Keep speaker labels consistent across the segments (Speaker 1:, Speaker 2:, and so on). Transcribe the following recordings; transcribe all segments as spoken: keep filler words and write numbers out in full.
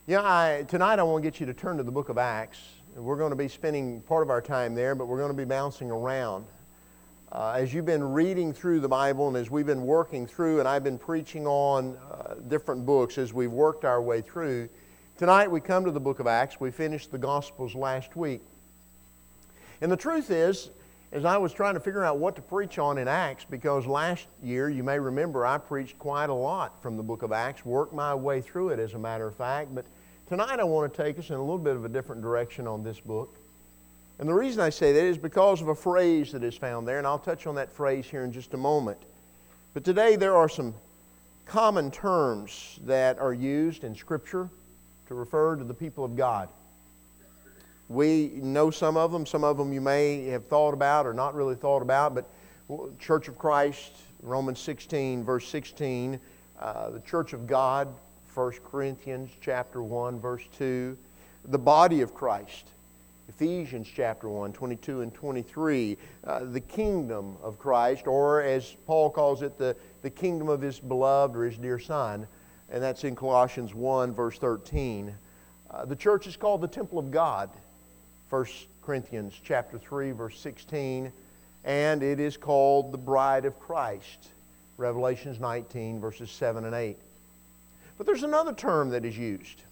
Speaker 1: Yeah, I, tonight I want to get you to turn to the book of Acts. We're going to be spending part of our time there, but we're going to be bouncing around. Uh, as you've been reading through the Bible and as we've been working through, and I've been preaching on uh, different books as we've worked our way through, tonight we come to the book of Acts. We finished the Gospels last week. And the truth is, as I was trying to figure out what to preach on in Acts, because last year, you may remember, I preached quite a lot from the book of Acts, worked my way through it as a matter of fact, but tonight I want to take us in a little bit of a different direction on this book. And the reason I say that is because of a phrase that is found there, and I'll touch on that phrase here in just a moment. But today there are some common terms that are used in Scripture to refer to the people of God. We know some of them. Some of them you may have thought about or not really thought about. But Church of Christ, Romans sixteen, verse sixteen. Uh, the Church of God, First Corinthians chapter one, verse two. The body of Christ, Ephesians chapter one, twenty-two and twenty-three. Uh, the kingdom of Christ, or as Paul calls it, the, the kingdom of His beloved or His dear Son. And that's in Colossians one, verse thirteen. Uh, the church is called the temple of God. First Corinthians chapter three, verse sixteen, and it is called the bride of Christ, Revelations nineteen, verses seven and eight. But there's another term that is used.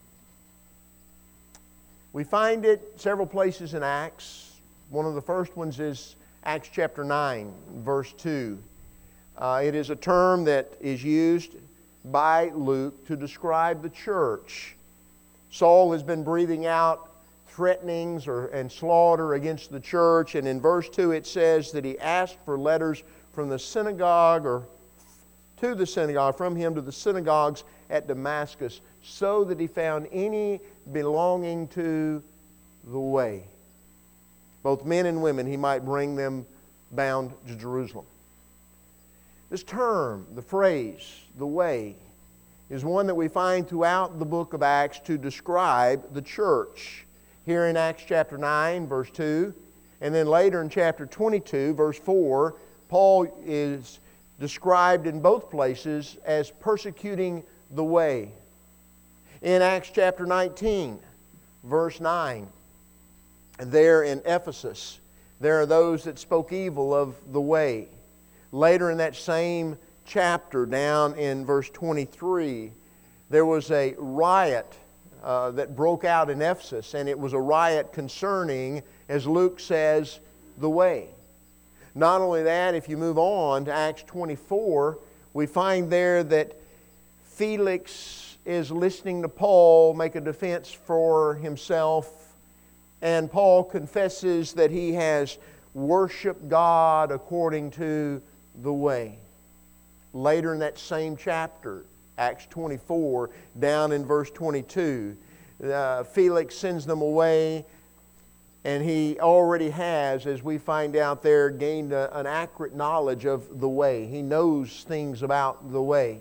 Speaker 1: We find it several places in Acts. One of the first ones is Acts chapter nine, verse two. Uh, it is a term that is used by Luke to describe the church. Saul has been breathing out threatenings or, and slaughter against the church. And in verse two it says that he asked for letters from the synagogue or to the synagogue, from him to the synagogues at Damascus, so that he found any belonging to the way. Both men and women, he might bring them bound to Jerusalem. This term, the phrase, the way, is one that we find throughout the book of Acts to describe the church. Here in Acts chapter nine, verse two, and then later in chapter twenty-two, verse four, Paul is described in both places as persecuting the way. In Acts chapter nineteen, verse nine, there in Ephesus, there are those that spoke evil of the way. Later in that same chapter, down in verse twenty-three, there was a riot Uh, that broke out in Ephesus, and it was a riot concerning, as Luke says, the way. Not only that, if you move on to Acts twenty-four, we find there that Felix is listening to Paul make a defense for himself, and Paul confesses that he has worshiped God according to the way. Later in that same chapter, Acts twenty-four, down in verse twenty-two, uh, Felix sends them away, and he already has, as we find out there, gained a, an accurate knowledge of the way. He knows things about the way.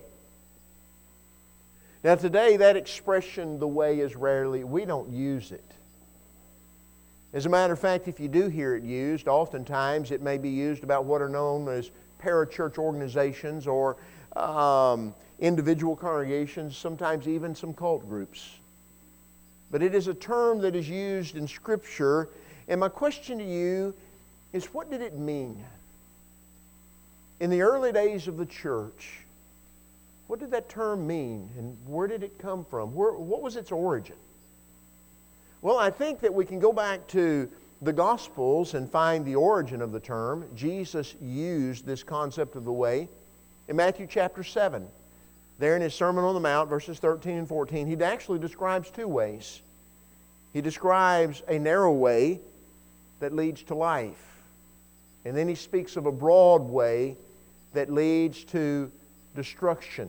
Speaker 1: Now today, that expression, the way, is rarely, we don't use it. As a matter of fact, if you do hear it used, oftentimes it may be used about what are known as parachurch organizations or um, individual congregations, sometimes even some cult groups. But it is a term that is used in Scripture, and my question to you is, what did it mean? In the early days of the church, what did that term mean, and where did it come from? Where, what was its origin? Well, I think that we can go back to the Gospels and find the origin of the term. Jesus used this concept of the way in Matthew chapter seven. There in His Sermon on the Mount, verses thirteen and fourteen, He actually describes two ways. He describes a narrow way that leads to life. And then He speaks of a broad way that leads to destruction.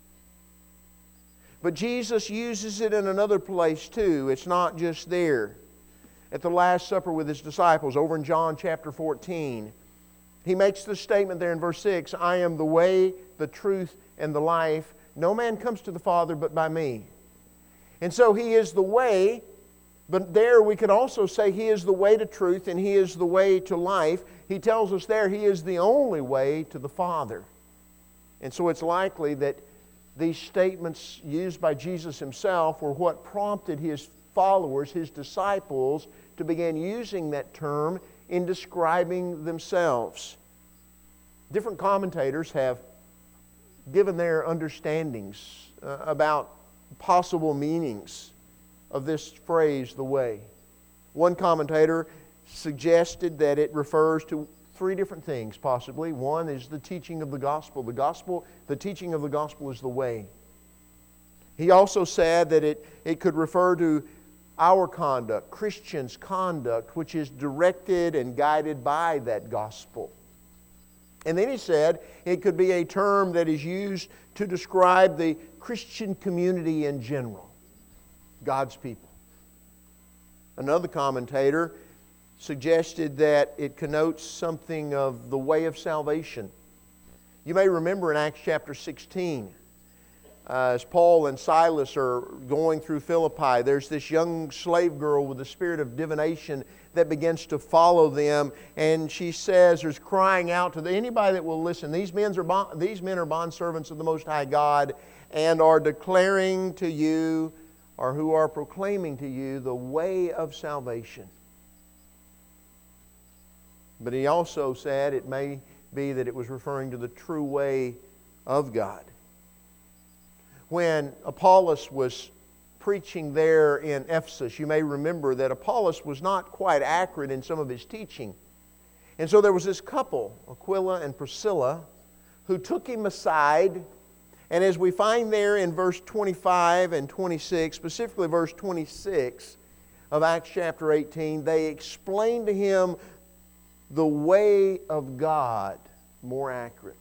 Speaker 1: But Jesus uses it in another place too. It's not just there. At the Last Supper with His disciples, over in John chapter fourteen, He makes the statement there in verse six, I am the way, the truth, and the life. No man comes to the Father but by me. And so He is the way, but there we could also say He is the way to truth and He is the way to life. He tells us there He is the only way to the Father. And so it's likely that these statements used by Jesus Himself were what prompted His followers, His disciples, to begin using that term in describing themselves. Different commentators have given their understandings uh, about possible meanings of this phrase, the way. One commentator suggested that it refers to three different things, possibly. One is the teaching of the gospel. The gospel, the teaching of the gospel is the way. He also said that it, it could refer to our conduct, Christians' conduct, which is directed and guided by that gospel. And then he said it could be a term that is used to describe the Christian community in general, God's people. Another commentator suggested that it connotes something of the way of salvation. You may remember in Acts chapter sixteen, uh, as Paul and Silas are going through Philippi, there's this young slave girl with the spirit of divination that begins to follow them, and she says, there's crying out to the, anybody that will listen, these men are bond, these men are bondservants of the Most High God and are declaring to you, or who are proclaiming to you, the way of salvation. But he also said it may be that it was referring to the true way of God. When Apollos was preaching there in Ephesus, you may remember that Apollos was not quite accurate in some of his teaching. And so there was this couple, Aquila and Priscilla, who took him aside. And as we find there in verse twenty-five and twenty-six, specifically verse twenty-six of Acts chapter eighteen, they explained to him the way of God more accurately.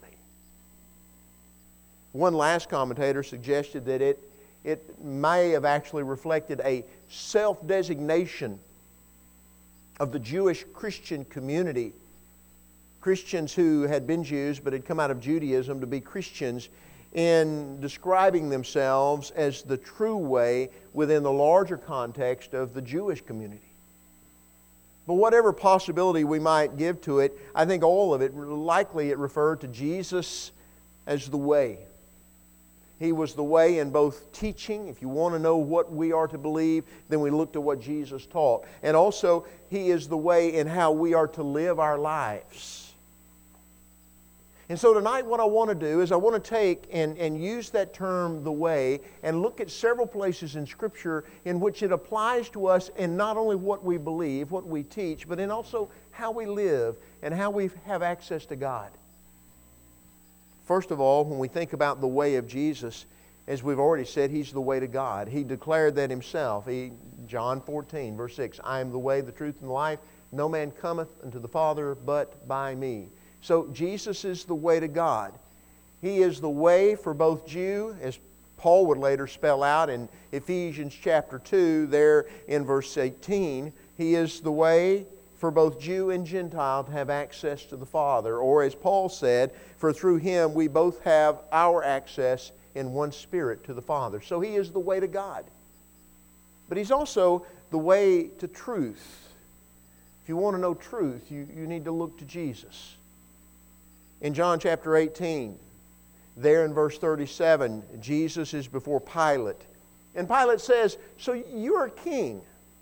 Speaker 1: One last commentator suggested that it, it may have actually reflected a self-designation of the Jewish Christian community. Christians who had been Jews but had come out of Judaism to be Christians, in describing themselves as the true way within the larger context of the Jewish community. But whatever possibility we might give to it, I think all of it, likely it referred to Jesus as the way. He was the way in both teaching. If you want to know what we are to believe, then we look to what Jesus taught. And also, He is the way in how we are to live our lives. And so tonight what I want to do is I want to take and, and use that term, the way, and look at several places in Scripture in which it applies to us in not only what we believe, what we teach, but in also how we live and how we have access to God. First of all, when we think about the way of Jesus, as we've already said, He's the way to God. He declared that Himself. He, John fourteen, verse six, I am the way, the truth, and the life. No man cometh unto the Father but by me. So Jesus is the way to God. He is the way for both Jew, as Paul would later spell out in Ephesians chapter two, there in verse eighteen. He is the way for both Jew and Gentile to have access to the Father. Or as Paul said, for through Him we both have our access in one Spirit to the Father. So He is the way to God. But He's also the way to truth. If you want to know truth, you, you need to look to Jesus. In John chapter eighteen, there in verse thirty-seven, Jesus is before Pilate. And Pilate says, so you're a king.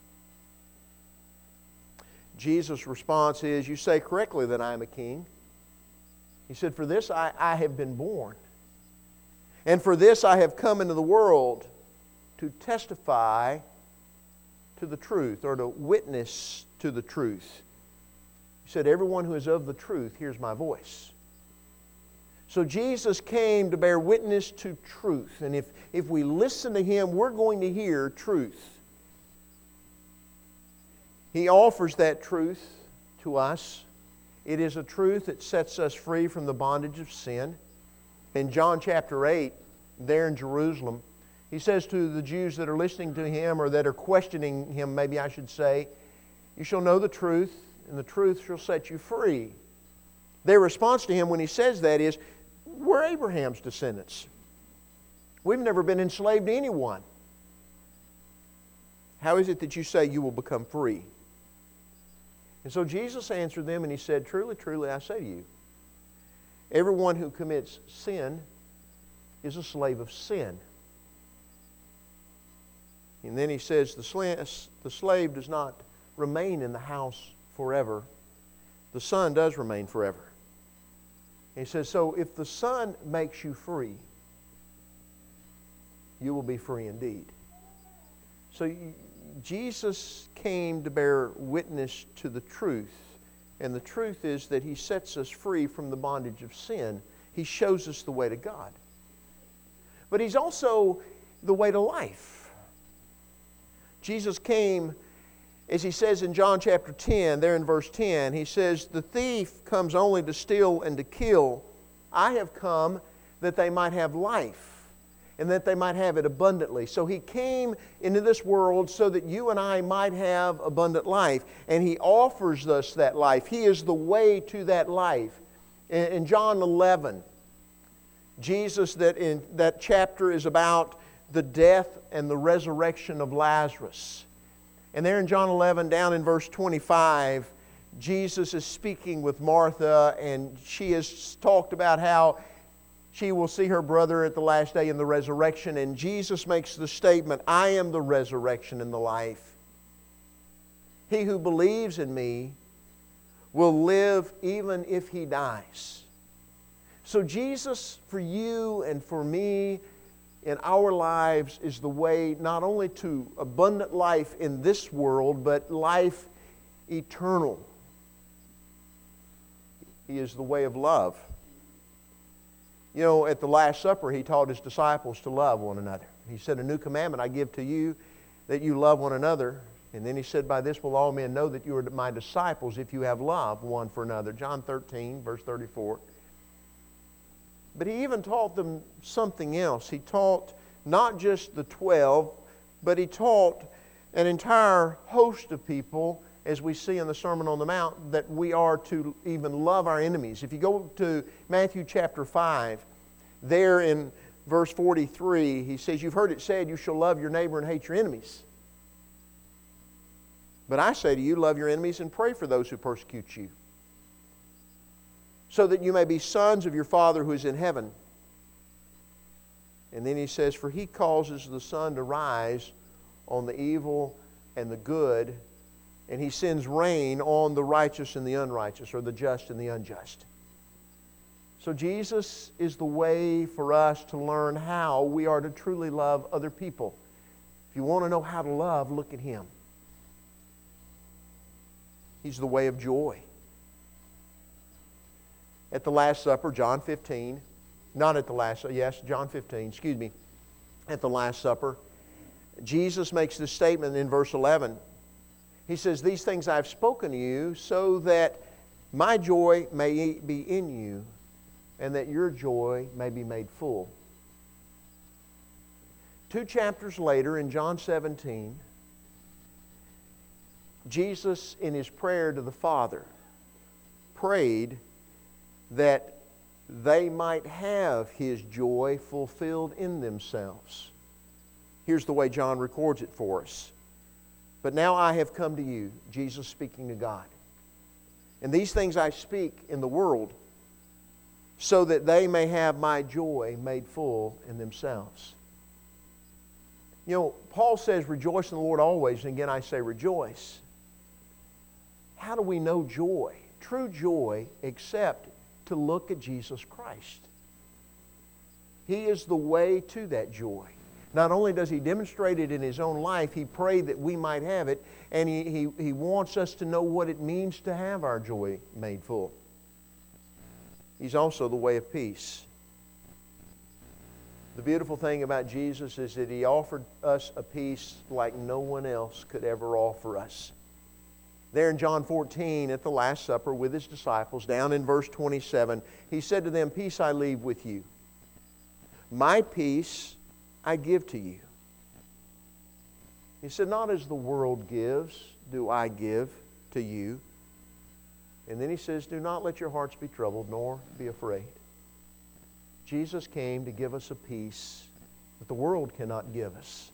Speaker 1: Jesus' response is, you say correctly that I am a king. He said, for this I, I have been born. And for this I have come into the world, to testify to the truth, or to witness to the truth. He said, everyone who is of the truth hears my voice. So Jesus came to bear witness to truth. And if, if we listen to Him, we're going to hear truth. He offers that truth to us. It is a truth that sets us free from the bondage of sin. In John chapter eight, there in Jerusalem, He says to the Jews that are listening to Him, or that are questioning Him, maybe I should say, you shall know the truth, and the truth shall set you free. Their response to Him when He says that is, we're Abraham's descendants. We've never been enslaved to anyone. How is it that you say you will become free? And so Jesus answered them and He said, truly, truly, I say to you, everyone who commits sin is a slave of sin. And then he says the slave, the slave does not remain in the house forever. The Son does remain forever. And he says, so if the Son makes you free, you will be free indeed. So you, Jesus came to bear witness to the truth. And the truth is that He sets us free from the bondage of sin. He shows us the way to God. But He's also the way to life. Jesus came, as He says in John chapter ten, there in verse ten, He says, the thief comes only to steal and to kill. I have come that they might have life, and that they might have it abundantly. So He came into this world so that you and I might have abundant life. And He offers us that life. He is the way to that life. In John eleven, Jesus, that in that chapter is about the death and the resurrection of Lazarus. And there in John eleven, down in verse twenty-five, Jesus is speaking with Martha, and she has talked about how she will see her brother at the last day in the resurrection. And Jesus makes the statement, I am the resurrection and the life. He who believes in me will live even if he dies. So Jesus, for you and for me, in our lives, is the way not only to abundant life in this world, but life eternal. He is the way of love. You know, at the Last Supper, He taught His disciples to love one another. He said, a new commandment I give to you, that you love one another. And then He said, by this will all men know that you are my disciples, if you have love one for another. John thirteen, verse thirty-four. But He even taught them something else. He taught not just the twelve, but He taught an entire host of people, as we see in the Sermon on the Mount, that we are to even love our enemies. If you go to Matthew chapter five, there in verse forty-three, He says, you've heard it said, you shall love your neighbor and hate your enemies. But I say to you, love your enemies and pray for those who persecute you, so that you may be sons of your Father who is in heaven. And then He says, for He causes the sun to rise on the evil and the good, and He sends rain on the righteous and the unrighteous, or the just and the unjust. So Jesus is the way for us to learn how we are to truly love other people. If you want to know how to love, look at Him. He's the way of joy. At the Last Supper, John fifteen, not at the Last, yes, John fifteen, excuse me, at the Last Supper, Jesus makes this statement in verse eleven. He says, these things I have spoken to you so that my joy may be in you and that your joy may be made full. Two chapters later in John seventeen, Jesus, in His prayer to the Father, prayed that they might have His joy fulfilled in themselves. Here's the way John records it for us. But now I have come to you, Jesus speaking to God. And these things I speak in the world, so that they may have my joy made full in themselves. You know, Paul says, rejoice in the Lord always. And again, I say rejoice. How do we know joy? True joy, except to look at Jesus Christ. He is the way to that joy. Not only does He demonstrate it in His own life, He prayed that we might have it, and He, he, he wants us to know what it means to have our joy made full. He's also the way of peace. The beautiful thing about Jesus is that He offered us a peace like no one else could ever offer us. There in John fourteen, at the Last Supper with His disciples, down in verse twenty-seven, He said to them, peace I leave with you. My peace I give to you. He said, not as the world gives, do I give to you. And then He says, do not let your hearts be troubled, nor be afraid. Jesus came to give us a peace that the world cannot give us.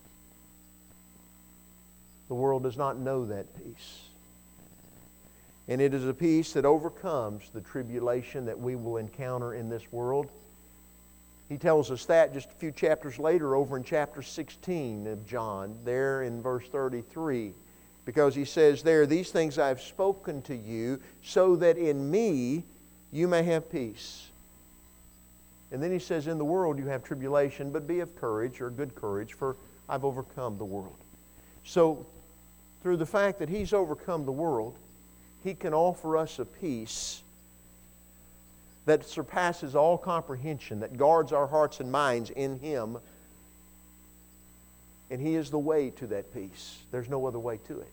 Speaker 1: The world does not know that peace. And it is a peace that overcomes the tribulation that we will encounter in this world. He tells us that just a few chapters later over in chapter sixteen of John, there in verse thirty-three. Because he says there, "These things I have spoken to you, so that in me you may have peace." And then he says, "In the world you have tribulation, but be of courage," or good courage, "for I've overcome the world." So, through the fact that He's overcome the world, He can offer us a peace that surpasses all comprehension, that guards our hearts and minds in Him. And He is the way to that peace. There's no other way to it.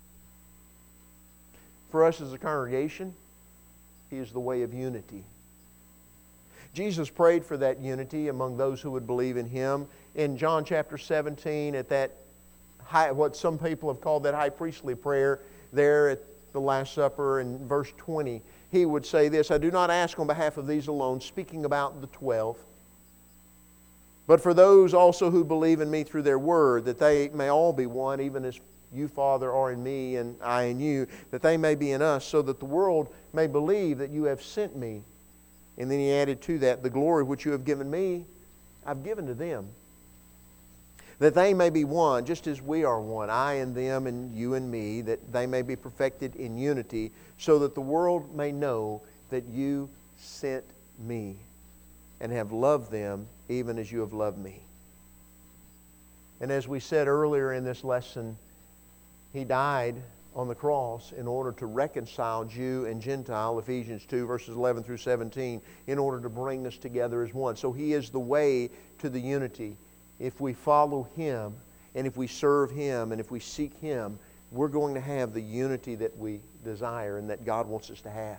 Speaker 1: For us as a congregation, He is the way of unity. Jesus prayed for that unity among those who would believe in Him. In John chapter seventeen, at that high, what some people have called that high priestly prayer, there at the Last Supper in verse twenty, He would say this, "I do not ask on behalf of these alone," speaking about the twelve, "but for those also who believe in me through their word, that they may all be one, even as you, Father, are in me, and I in you, that they may be in us, so that the world may believe that you have sent me." And then He added to that, "The glory which you have given me, I've given to them, that they may be one, just as we are one, I and them and you and me, that they may be perfected in unity, so that the world may know that you sent me and have loved them even as you have loved me." And as we said earlier in this lesson, He died on the cross in order to reconcile Jew and Gentile, Ephesians two, verses eleven through seventeen, in order to bring us together as one. So He is the way to the unity. If we follow Him, and if we serve Him, and if we seek Him, we're going to have the unity that we desire and that God wants us to have.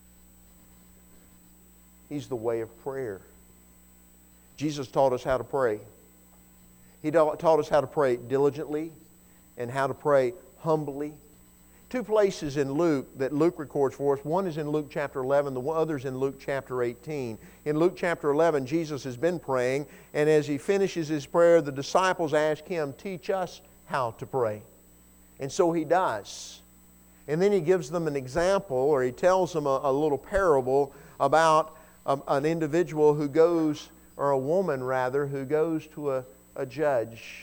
Speaker 1: He's the way of prayer. Jesus taught us how to pray. He taught us how to pray diligently and how to pray humbly. Two places in Luke that Luke records for us. One is in Luke chapter eleven, the other is in Luke chapter eighteen. In Luke chapter eleven, Jesus has been praying, and as He finishes His prayer, the disciples ask Him, "Teach us how to pray." And so He does. And then He gives them an example, or He tells them a, a little parable about a, an individual who goes, or a woman rather, who goes to a, a judge.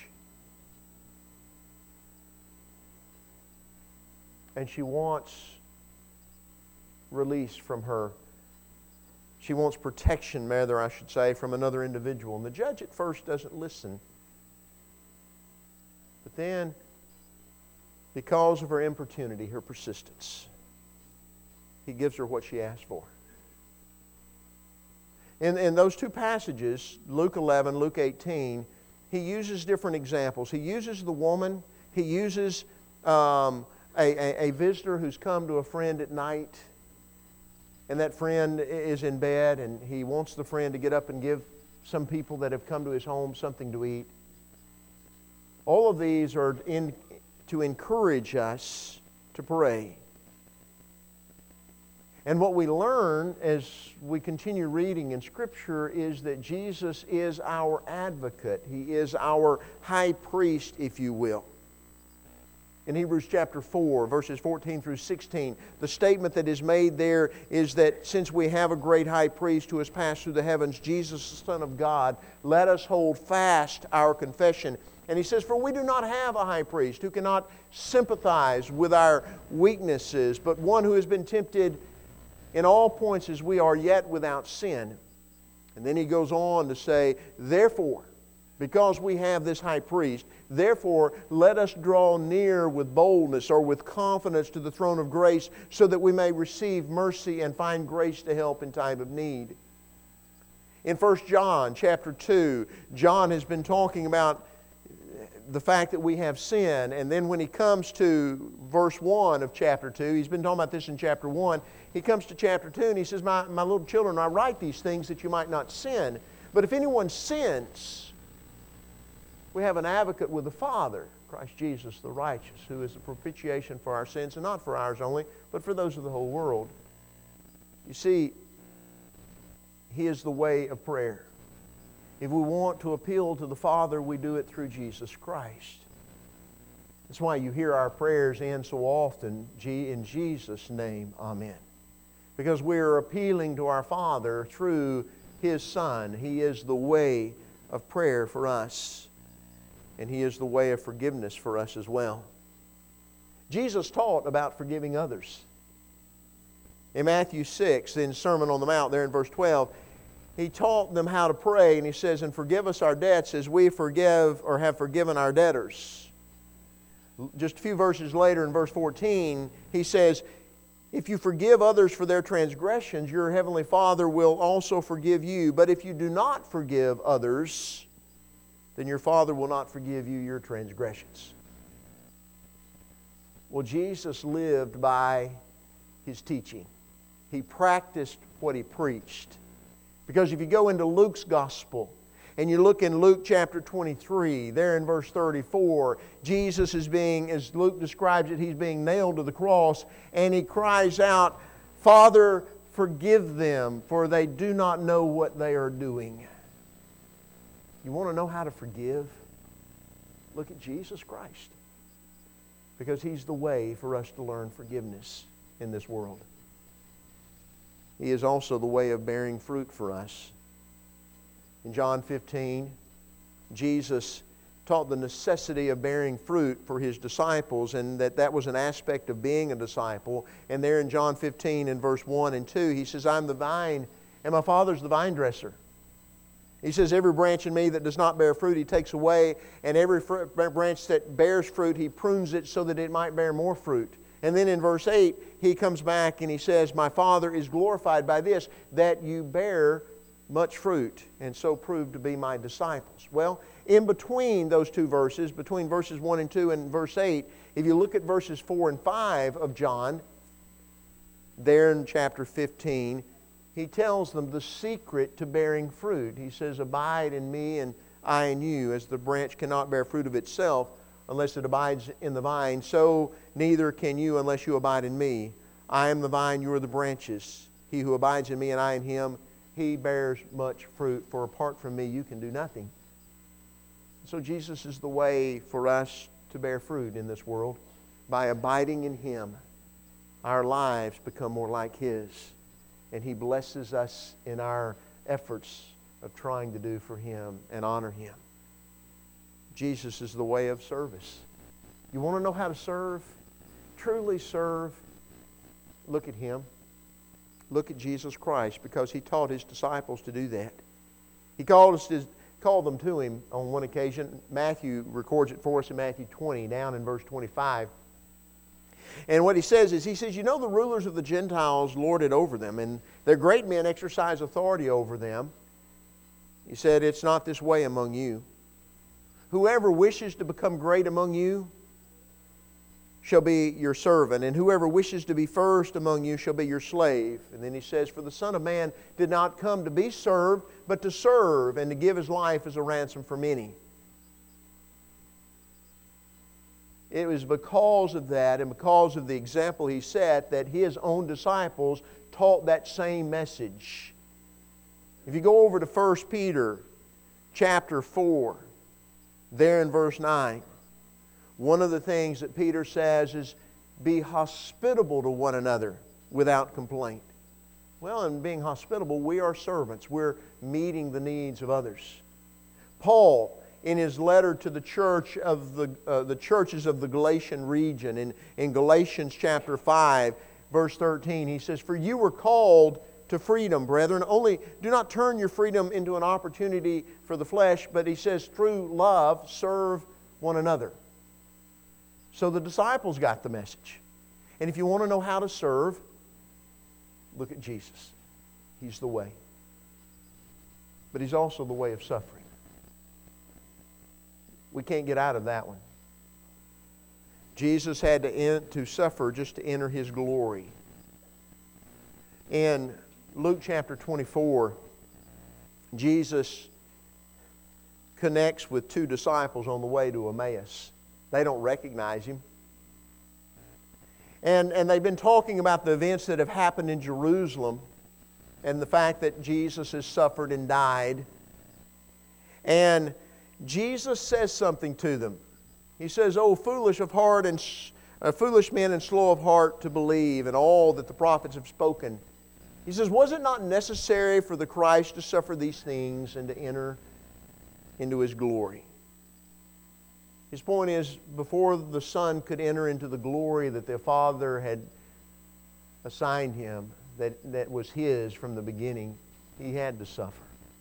Speaker 1: And she wants release from her. She wants protection, rather, I should say, from another individual. And the judge at first doesn't listen. But then, because of her importunity, her persistence, He gives her what she asked for. In, in those two passages, Luke eleven, Luke eighteen, He uses different examples. He uses the woman. He uses um, a, a, a visitor who's come to a friend at night, and that friend is in bed, and he wants the friend to get up and give some people that have come to his home something to eat. All of these are in, to encourage us to pray. And what we learn as we continue reading in Scripture is that Jesus is our advocate. He is our high priest, if you will. In Hebrews chapter four, verses fourteen through sixteen, the statement that is made there is that since we have a great high priest who has passed through the heavens, Jesus, the Son of God, let us hold fast our confession. And he says, "For we do not have a high priest who cannot sympathize with our weaknesses, but one who has been tempted in all points as we are, yet without sin." And then he goes on to say, "Therefore, because we have this high priest, therefore let us draw near with boldness," or with confidence, "to the throne of grace, so that we may receive mercy and find grace to help in time of need." In First John chapter two, John has been talking about the fact that we have sin, and then when he comes to verse one of chapter two, he's been talking about this in chapter one, he comes to chapter two and he says, my, my little children, I write these things that you might not sin. But if anyone sins, we have an advocate with the Father, Christ Jesus the righteous, who is the propitiation for our sins, and not for ours only, but for those of the whole world. You see, He is the way of prayer. If we want to appeal to the Father, we do it through Jesus Christ. That's why you hear our prayers end so often, in Jesus' name, Amen. Because we're appealing to our Father through His Son. He is the way of prayer for us. And He is the way of forgiveness for us as well. Jesus taught about forgiving others. In Matthew six, in Sermon on the Mount, there in verse twelve, He taught them how to pray, and He says, "And forgive us our debts as we forgive or have forgiven our debtors." Just a few verses later in verse fourteen, He says, "If you forgive others for their transgressions, your heavenly Father will also forgive you. But if you do not forgive others, then your Father will not forgive you your transgressions." Well, Jesus lived by His teaching. He practiced what He preached. Because if you go into Luke's Gospel and you look in Luke chapter twenty-three, there in verse thirty-four, Jesus is being, as Luke describes it, He's being nailed to the cross, and He cries out, "Father, forgive them, for they do not know what they are doing." You want to know how to forgive? Look at Jesus Christ. Because He's the way for us to learn forgiveness in this world. He is also the way of bearing fruit for us. In John fifteen, Jesus taught the necessity of bearing fruit for His disciples, and that that was an aspect of being a disciple. And there in John fifteen, in verse one and two, He says, "I'm the vine, and my Father's the vine dresser." He says, "Every branch in me that does not bear fruit, He takes away, and every fr- branch that bears fruit, He prunes it so that it might bear more fruit." And then in verse eight, He comes back and He says, "My Father is glorified by this, that you bear much fruit, and so prove to be my disciples." Well, in between those two verses, between verses one and two and verse eight, if you look at verses four and five of John, there in chapter fifteen, He tells them the secret to bearing fruit. He says, "Abide in me and I in you, as the branch cannot bear fruit of itself unless it abides in the vine, so neither can you unless you abide in me. I am the vine, you are the branches. He who abides in me and I in him, he bears much fruit, for apart from me you can do nothing." So Jesus is the way for us to bear fruit in this world. By abiding in Him, our lives become more like His, and He blesses us in our efforts of trying to do for Him and honor Him. Jesus is the way of service. You want to know how to serve? Truly serve? Look at Him. Look at Jesus Christ, because He taught His disciples to do that. He called us to, called them to Him on one occasion. Matthew records it for us in Matthew twenty, down in verse twenty-five. And what He says is, He says, "You know the rulers of the Gentiles lord it over them, and their great men exercise authority over them." He said, "It's not this way among you. Whoever wishes to become great among you shall be your servant, and whoever wishes to be first among you shall be your slave." And then He says, "For the Son of Man did not come to be served, but to serve, and to give His life as a ransom for many." It was because of that, and because of the example He set, that His own disciples taught that same message. If you go over to First Peter chapter four, there in verse nine, one of the things that Peter says is, "Be hospitable to one another without complaint." Well, in being hospitable, we are servants. We're meeting the needs of others. Paul, in his letter to the church of the uh, the churches of the Galatian region, in, in Galatians chapter five, verse thirteen, he says, "For you were called to freedom, brethren. Only do not turn your freedom into an opportunity for the flesh," but he says, "Through love, serve one another." So the disciples got the message. And if you want to know how to serve, look at Jesus. He's the way. But He's also the way of suffering. We can't get out of that one. Jesus had to, en- to suffer just to enter His glory. In Luke chapter twenty-four, Jesus connects with two disciples on the way to Emmaus. They don't recognize Him. And, and they've been talking about the events that have happened in Jerusalem and the fact that Jesus has suffered and died. And Jesus says something to them. He says, "Oh, foolish of heart and uh, foolish men and slow of heart to believe, and all that the prophets have spoken. He says, was it not necessary for the Christ to suffer these things and to enter into His glory? His point is, before the Son could enter into the glory that the Father had assigned Him, that, that was His from the beginning, He had to suffer.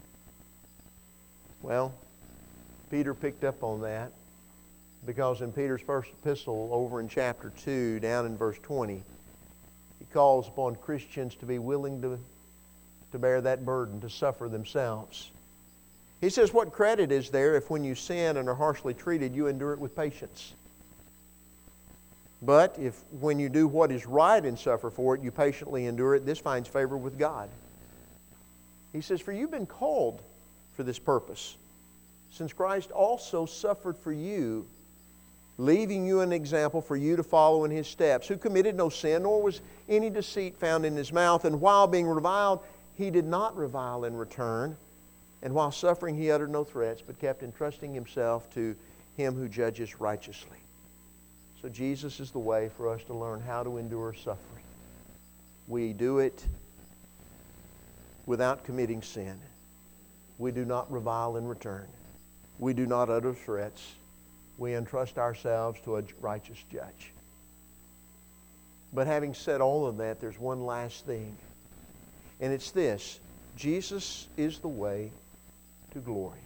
Speaker 1: Well, Peter picked up on that, because in Peter's first epistle, over in chapter two, down in verse twenty, he calls upon Christians to be willing to, to bear that burden, to suffer themselves. He says, what credit is there if when you sin and are harshly treated, you endure it with patience? But if when you do what is right and suffer for it, you patiently endure it, this finds favor with God. He says, for you've been called for this purpose, since Christ also suffered for you, leaving you an example for you to follow in His steps, who committed no sin, nor was any deceit found in His mouth, and while being reviled, He did not revile in return. And while suffering, He uttered no threats, but kept entrusting Himself to Him who judges righteously. So Jesus is the way for us to learn how to endure suffering. We do it without committing sin. We do not revile in return. We do not utter threats. We entrust ourselves to a righteous judge. But having said all of that, there's one last thing. And it's this: Jesus is the way to glory.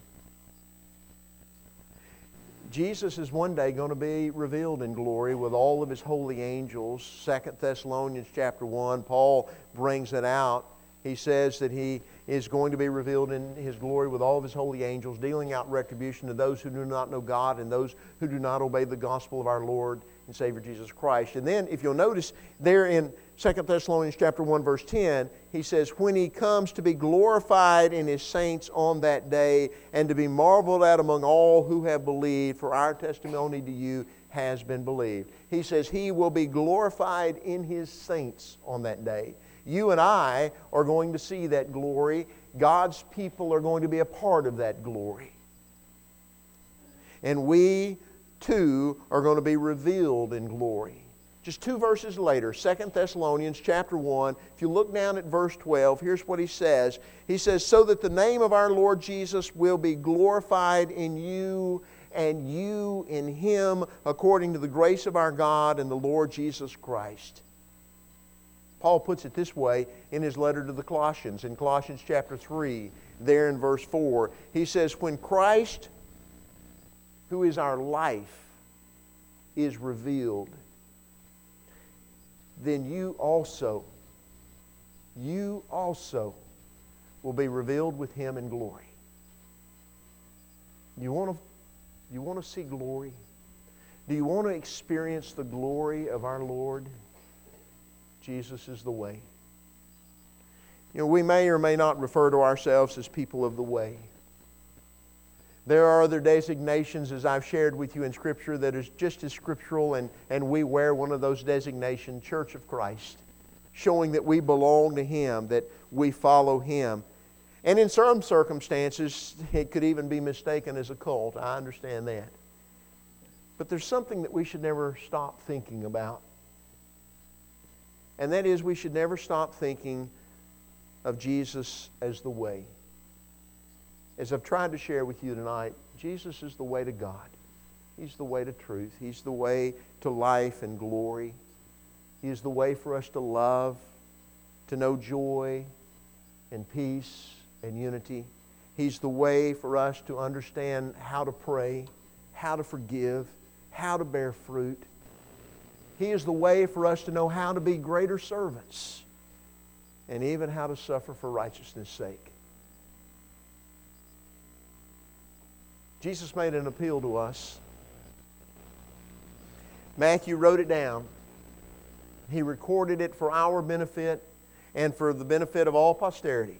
Speaker 1: Jesus is one day going to be revealed in glory with all of His holy angels. Second Thessalonians chapter one, Paul brings it out. He says that He is going to be revealed in His glory with all of His holy angels, dealing out retribution to those who do not know God and those who do not obey the gospel of our Lord and Savior Jesus Christ. And then, if you'll notice, there in Second Thessalonians chapter one, verse ten, he says, when He comes to be glorified in His saints on that day, and to be marveled at among all who have believed, for our testimony to you has been believed. He says He will be glorified in His saints on that day. You and I are going to see that glory. God's people are going to be a part of that glory. And we, too, are going to be revealed in glory. Just two verses later, Second Thessalonians chapter one, if you look down at verse twelve, here's what he says. He says, so that the name of our Lord Jesus will be glorified in you, and you in Him, according to the grace of our God and the Lord Jesus Christ. Paul puts it this way in his letter to the Colossians. In Colossians chapter three, there in verse four, he says, when Christ, who is our life, is revealed, then you also, you also will be revealed with Him in glory. You want to, you want to see glory? Do you want to experience the glory of our Lord? Jesus is the way. You know, we may or may not refer to ourselves as people of the way. There are other designations, as I've shared with you in Scripture, that is just as scriptural, and, and we wear one of those designations, Church of Christ, showing that we belong to Him, that we follow Him. And in some circumstances, it could even be mistaken as a cult. I understand that. But there's something that we should never stop thinking about. And that is, we should never stop thinking of Jesus as the way. As I've tried to share with you tonight, Jesus is the way to God. He's the way to truth. He's the way to life and glory. He is the way for us to love, to know joy and peace and unity. He's the way for us to understand how to pray, how to forgive, how to bear fruit. He is the way for us to know how to be greater servants, and even how to suffer for righteousness' sake. Jesus made an appeal to us. Matthew wrote it down. He recorded it for our benefit and for the benefit of all posterity.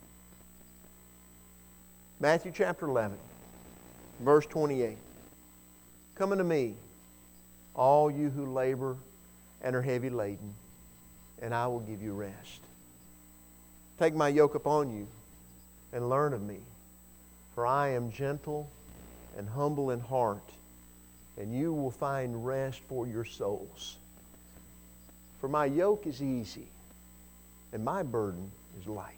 Speaker 1: Matthew chapter eleven, verse twenty-eight. Come unto me, all you who labor and are heavy laden, and I will give you rest. Take my yoke upon you and learn of me, for I am gentle and humble in heart, and you will find rest for your souls. For my yoke is easy, and my burden is light.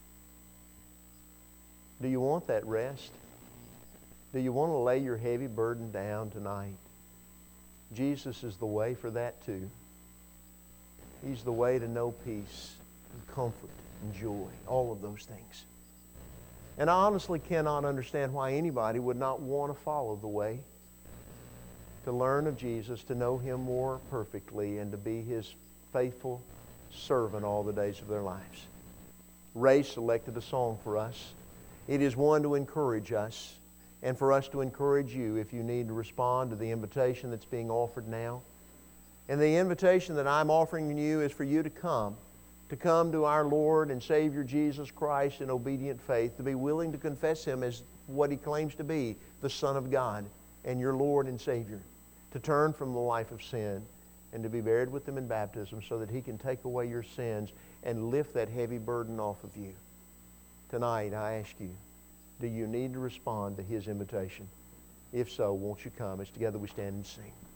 Speaker 1: Do you want that rest? Do you want to lay your heavy burden down tonight? Jesus is the way for that too. He's the way to know peace and comfort and joy, all of those things. And I honestly cannot understand why anybody would not want to follow the way, to learn of Jesus, to know Him more perfectly, and to be His faithful servant all the days of their lives. Ray selected a song for us. It is one to encourage us, and for us to encourage you if you need to respond to the invitation that's being offered now. And the invitation that I'm offering you is for you to come, to come to our Lord and Savior Jesus Christ in obedient faith, to be willing to confess Him as what He claims to be, the Son of God and your Lord and Savior, to turn from the life of sin and to be buried with Him in baptism so that He can take away your sins and lift that heavy burden off of you. Tonight, I ask you, do you need to respond to His invitation? If so, won't you come as together we stand and sing?